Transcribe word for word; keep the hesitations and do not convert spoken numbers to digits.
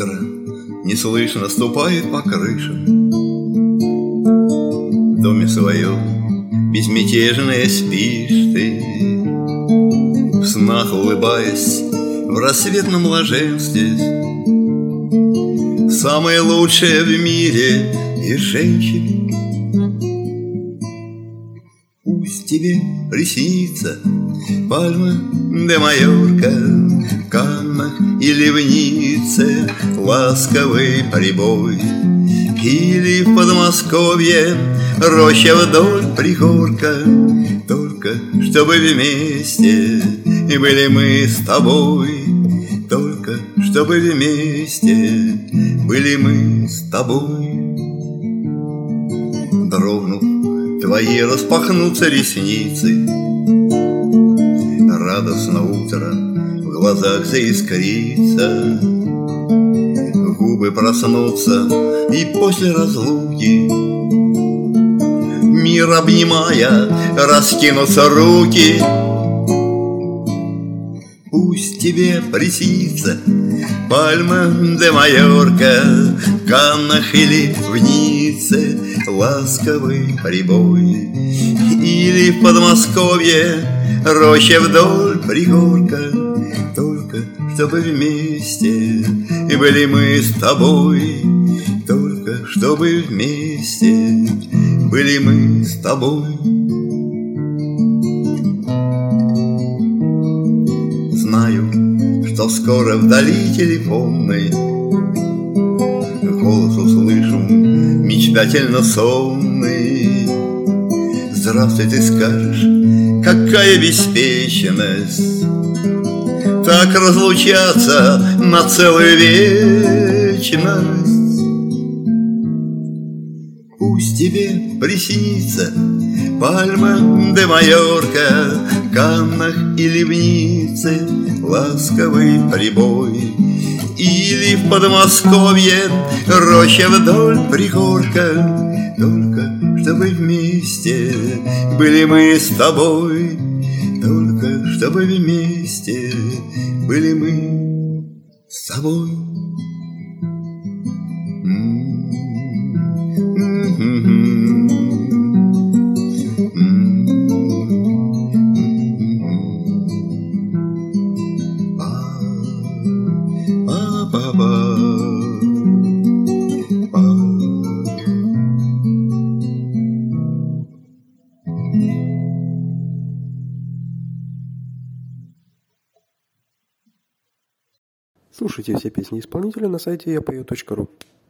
утро неслышно ступает по крышам. В доме своем безмятежная спишь ты, в снах улыбаясь в рассветном блаженстве. Самое лучшее в мире из женщин. Пусть тебе приснится пальма де Майорка, в Каннах или в Ницце ласковый прибой, или в Подмосковье роща вдоль пригорка. Только чтобы вместе были мы с тобой, только чтобы вместе были мы с тобой. Дрогнув, твои распахнутся ресницы, радостно утро в глазах заискрится, губы проснутся и после разлуки, мир обнимая, раскинутся руки. Пусть тебе приснится пальма де Майорка, в Каннах или в Ницце ласковый прибой, или в Подмосковье роща вдоль пригорка. Только чтобы вместе были мы с тобой, только чтобы вместе были мы с тобой. Знаю, что скоро вдали телефонной голос услышу мечтательно сонный. Здравствуй, ты скажешь, какая беспечность так разлучаться на целую вечность. Пусть тебе приснится пальма де Майорка, в Каннах или в Ницце ласковый прибой, или в Подмосковье роща вдоль пригорка. Только чтобы вместе были мы с тобой, только чтобы вместе были мы с тобой. Слушайте все песни исполнителя на сайте я пою точка ру.